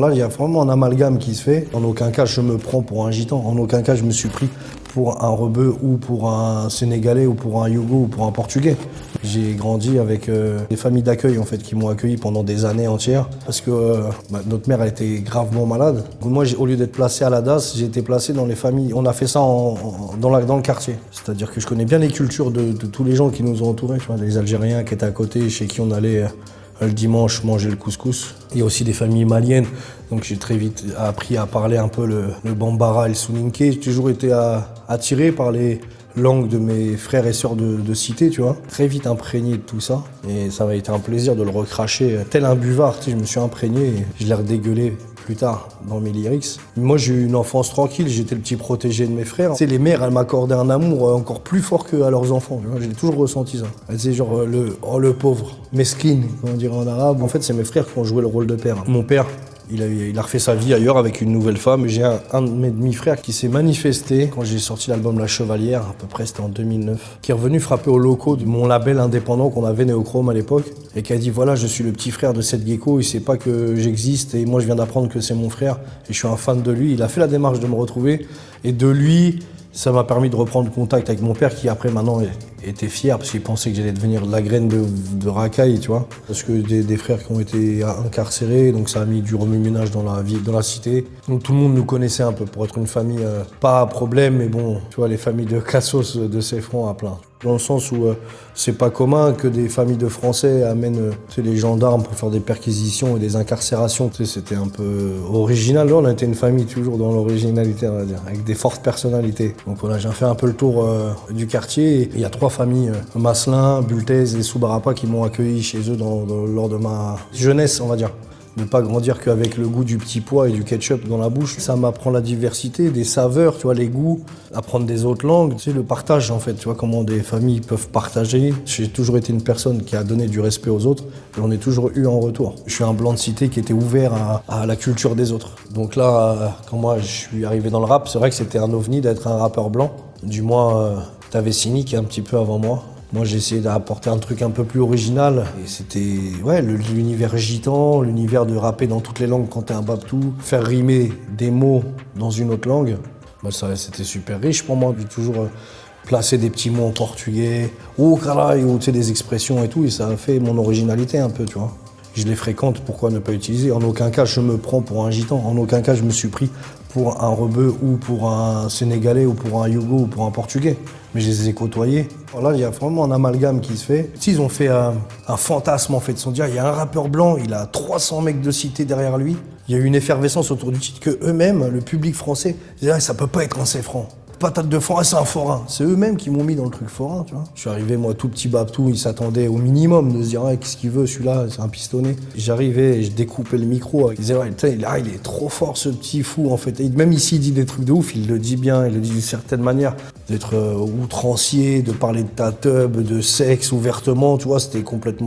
Là, il y a vraiment un amalgame qui se fait. En aucun cas, je me prends pour un gitan. En aucun cas, je me suis pris pour un rebeu ou pour un Sénégalais ou pour un Yougo ou pour un Portugais. J'ai grandi avec des familles d'accueil en fait qui m'ont accueilli pendant des années entières parce que notre mère elle était gravement malade. Moi, au lieu d'être placé à la DAS, j'ai été placé dans les familles. On a fait ça dans le quartier. C'est-à-dire que je connais bien les cultures de tous les gens qui nous ont entourés. Tu vois, les Algériens qui étaient à côté, chez qui on allait le dimanche manger le couscous. Il y a aussi des familles maliennes, donc j'ai très vite appris à parler un peu le bambara et le soninké. J'ai toujours été attiré par les langues de mes frères et sœurs de cité, tu vois. Très vite imprégné de tout ça, et ça m'a été un plaisir de le recracher tel un buvard. Tu sais, je me suis imprégné et je l'ai redégueulé plus tard dans mes lyrics. Moi, j'ai eu une enfance tranquille, j'étais le petit protégé de mes frères. Tu sais, les mères, elles m'accordaient un amour encore plus fort qu'à leurs enfants. J'ai toujours ressenti ça. Elles disaient genre le pauvre, mesquine, on dirait en arabe. En fait, c'est mes frères qui ont joué le rôle de père. Mon père, il a refait sa vie ailleurs avec une nouvelle femme. J'ai un de mes demi-frères qui s'est manifesté quand j'ai sorti l'album La Chevalière, à peu près c'était en 2009, qui est revenu frapper aux locaux de mon label indépendant qu'on avait, Néochrome à l'époque, et qui a dit voilà, je suis le petit frère de Seth Gecko, il sait pas que j'existe et moi je viens d'apprendre que c'est mon frère et je suis un fan de lui. Il a fait la démarche de me retrouver et de lui, ça m'a permis de reprendre contact avec mon père qui après maintenant était fier parce qu'il pensait que j'allais devenir la graine de racaille, tu vois. Parce que des frères qui ont été incarcérés, donc ça a mis du remue-ménage dans la vie, dans la cité. Donc tout le monde nous connaissait un peu pour être une famille pas à problème, mais bon, tu vois, les familles de Cassos, de Cefranc à plein. Dans le sens où c'est pas commun que des familles de Français amènent les gendarmes pour faire des perquisitions et des incarcérations. Tu sais, c'était un peu original. Là, on a été une famille toujours dans l'originalité, on va dire, avec des fortes personnalités. Donc voilà, j'ai fait un peu le tour du quartier. Et il y a 3 familles, Masselin, Bultez et Soubarapa, qui m'ont accueilli chez eux lors de ma jeunesse, on va dire. Ne pas grandir qu'avec le goût du petit pois et du ketchup dans la bouche. Ça m'apprend la diversité, des saveurs, tu vois, les goûts, apprendre des autres langues, tu sais, le partage en fait, tu vois, comment des familles peuvent partager. J'ai toujours été une personne qui a donné du respect aux autres et j'en ai toujours eu en retour. Je suis un blanc de cité qui était ouvert à la culture des autres. Donc là, quand moi je suis arrivé dans le rap, c'est vrai que c'était un ovni d'être un rappeur blanc. Du moins, t'avais Sini qui est un petit peu avant moi. Moi, j'ai essayé d'apporter un truc un peu plus original. Et c'était l'univers gitan, l'univers de rapper dans toutes les langues quand t'es un babtou, faire rimer des mots dans une autre langue. Ça, c'était super riche pour moi. J'ai toujours placé des petits mots en portugais, ou caray, ou tu sais, des expressions et tout. Et ça a fait mon originalité un peu, tu vois. Je les fréquente, pourquoi ne pas utiliser? En aucun cas, je me prends pour un gitan. En aucun cas, je me suis pris pour un rebeu ou pour un Sénégalais ou pour un Yougo ou pour un Portugais. Mais je les ai côtoyés. Alors là, il y a vraiment un amalgame qui se fait. Ils ont fait un fantasme, en fait. Ils se sont dit, il y a un rappeur blanc, il a 300 mecs de cité derrière lui. Il y a eu une effervescence autour du titre que eux-mêmes, le public français, disaient, ça peut pas être un Cefranc. Patate de forain, c'est un forain. C'est eux-mêmes qui m'ont mis dans le truc forain, tu vois. Je suis arrivé, moi, tout petit babtou, ils s'attendaient au minimum de se dire, qu'est-ce qu'il veut, celui-là, c'est un pistonné. J'arrivais et je découpais le micro. Ils disaient, il est trop fort, ce petit fou, en fait. Et même ici, il dit des trucs de ouf, il le dit bien, il le dit d'une certaine manière. D'être outrancier, de parler de ta teub, de sexe ouvertement, tu vois, c'était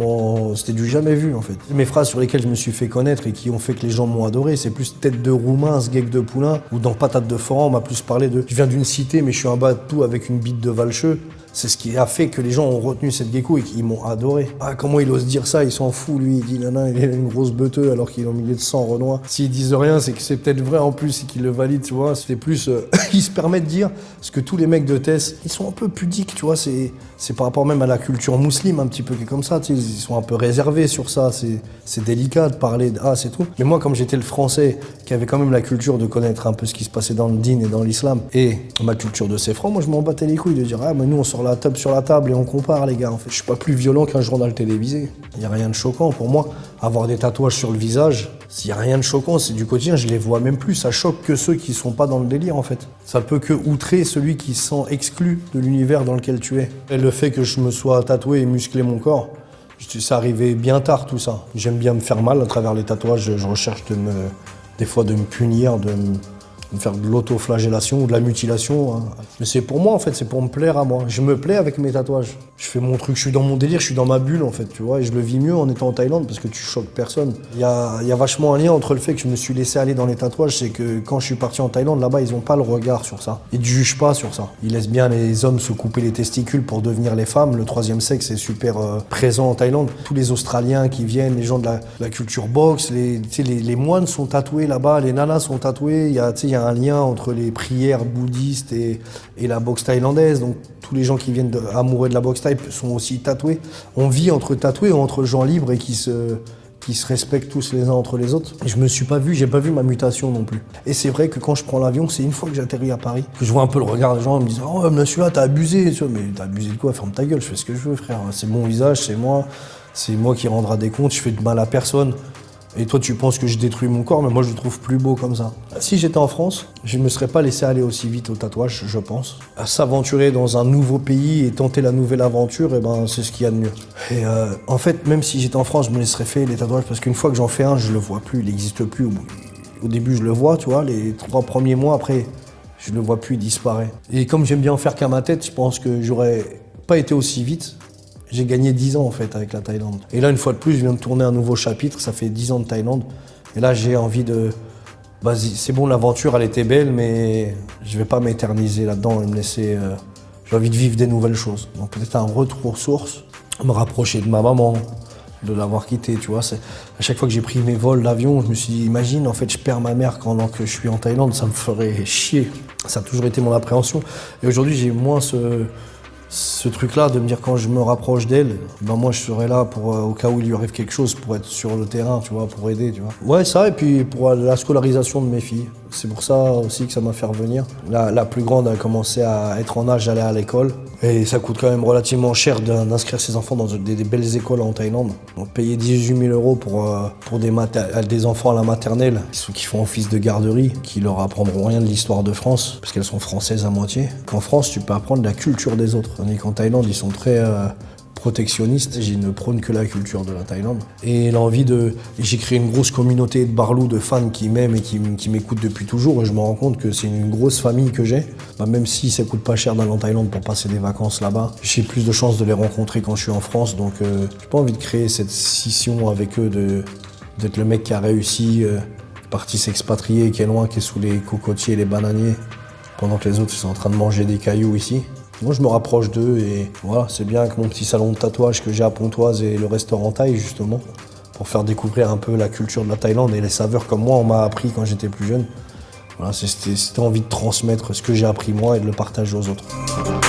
du jamais vu, en fait. Mes phrases sur lesquelles je me suis fait connaître et qui ont fait que les gens m'ont adoré, c'est plus tête de roumain, sgeg de poulain, ou dans patate de forain, on m'a plus parlé de, je viens d'une cité, mais je suis un babtou avec une bite de valcheux. C'est ce qui a fait que les gens ont retenu Seth Gecko et qu'ils m'ont adoré. Comment il ose dire ça, il s'en fout lui, il dit nana, il est une grosse beuteux alors qu'il est au milieu de 100 renois. S'ils disent rien, c'est que c'est peut-être vrai en plus et qu'ils le valident, tu vois. C'est plus, ils se permettent de dire ce que tous les mecs de Tess, ils sont un peu pudiques, tu vois, c'est par rapport même à la culture musulmane un petit peu qui est comme ça, tu sais, ils sont un peu réservés sur ça, c'est délicat de parler de c'est tout. Mais moi, comme j'étais le français, qui avait quand même la culture de connaître un peu ce qui se passait dans le din et dans l'islam, et ma culture de Cefranc, moi je m'en battais les couilles de dire, mais nous on sort la table sur la table et on compare les gars, en fait. Je suis pas plus violent qu'un journal télévisé. Il y a rien de choquant pour moi. Avoir des tatouages sur le visage, s'il y a rien de choquant, c'est du quotidien, je les vois même plus. Ça choque que ceux qui sont pas dans le délire, en fait. Ça peut que outrer celui qui se sent exclu de l'univers dans lequel tu es. Et le fait que je me sois tatoué et musclé mon corps, ça arrivait bien tard tout ça. J'aime bien me faire mal à travers les tatouages, je recherche des fois de me punir, me faire de l'autoflagellation ou de la mutilation. Hein. Mais c'est pour moi en fait, c'est pour me plaire à moi. Je me plais avec mes tatouages. Je fais mon truc, je suis dans mon délire, je suis dans ma bulle en fait, tu vois. Et je le vis mieux en étant en Thaïlande parce que tu choques personne. Il y a vachement un lien entre le fait que je me suis laissé aller dans les tatouages, c'est que quand je suis parti en Thaïlande, là-bas, ils ont pas le regard sur ça. Ils ne jugent pas sur ça. Ils laissent bien les hommes se couper les testicules pour devenir les femmes. Le troisième sexe est super présent en Thaïlande. Tous les Australiens qui viennent, les gens de la culture boxe, les moines sont tatoués là-bas, les nanas sont tatouées. Il y a un lien entre les prières bouddhistes et la boxe thaïlandaise. Donc tous les gens qui viennent amoureux de la boxe thaï sont aussi tatoués. On vit entre tatoués, entre gens libres et qui se respectent tous les uns entre les autres. Et je me suis pas vu, j'ai pas vu ma mutation non plus. Et c'est vrai que quand je prends l'avion, c'est une fois que j'atterris à Paris, que je vois un peu le regard des gens, ils me disent « Oh, monsieur, là, t'as abusé !» Mais t'as abusé de quoi? Ferme ta gueule, je fais ce que je veux, frère. C'est mon visage, c'est moi qui rendra des comptes, je fais de mal à personne. Et toi, tu penses que je détruis mon corps, mais moi, je le trouve plus beau comme ça. Si j'étais en France, je ne me serais pas laissé aller aussi vite au tatouage, je pense. À s'aventurer dans un nouveau pays et tenter la nouvelle aventure, c'est ce qu'il y a de mieux. Et en fait, même si j'étais en France, je me laisserais faire les tatouages parce qu'une fois que j'en fais un, je le vois plus, il n'existe plus. Au début, je le vois, tu vois, les 3 premiers mois, après, je le vois plus, il disparaît. Et comme j'aime bien en faire qu'à ma tête, je pense que j'aurais pas été aussi vite. J'ai gagné 10 ans en fait avec la Thaïlande. Et là, une fois de plus, je viens de tourner un nouveau chapitre, ça fait 10 ans de Thaïlande. Et là, j'ai envie de... Vas-y, c'est bon, l'aventure, elle était belle, mais je vais pas m'éterniser là-dedans et me laisser... J'ai envie de vivre des nouvelles choses. Donc peut-être un retour aux sources, me rapprocher de ma maman, de l'avoir quittée, tu vois. À chaque fois que j'ai pris mes vols d'avion, je me suis dit, imagine, en fait, je perds ma mère pendant que je suis en Thaïlande, ça me ferait chier. Ça a toujours été mon appréhension. Et aujourd'hui, j'ai moins ce truc-là de me dire quand je me rapproche d'elle, moi je serai là pour au cas où il lui arrive quelque chose pour être sur le terrain, tu vois, pour aider, tu vois. Ouais, ça, et puis pour la scolarisation de mes filles. C'est pour ça aussi que ça m'a fait revenir. La plus grande a commencé à être en âge d'aller à l'école. Et ça coûte quand même relativement cher d'inscrire ses enfants dans des belles écoles en Thaïlande. Donc payer 18 000 € pour des enfants à la maternelle qui font office de garderie, qui leur apprendront rien de l'histoire de France, parce qu'elles sont françaises à moitié. Qu'en France, tu peux apprendre la culture des autres. Tandis qu'en Thaïlande, ils sont très protectionnistes. Ils ne prônent que la culture de la Thaïlande. Et j'ai créé une grosse communauté de Barlou, de fans qui m'aiment et qui m'écoutent depuis toujours. Et je me rends compte que c'est une grosse famille que j'ai. Même si ça coûte pas cher d'aller en Thaïlande pour passer des vacances là-bas, j'ai plus de chances de les rencontrer quand je suis en France. Donc j'ai pas envie de créer cette scission avec eux, d'être le mec qui a réussi, parti s'expatrier, qui est loin, qui est sous les cocotiers et les bananiers, pendant que les autres ils sont en train de manger des cailloux ici. Moi, je me rapproche d'eux et voilà, c'est bien que mon petit salon de tatouage que j'ai à Pontoise et le restaurant thaï, justement, pour faire découvrir un peu la culture de la Thaïlande et les saveurs comme moi, on m'a appris quand j'étais plus jeune. Voilà, c'était envie de transmettre ce que j'ai appris moi et de le partager aux autres.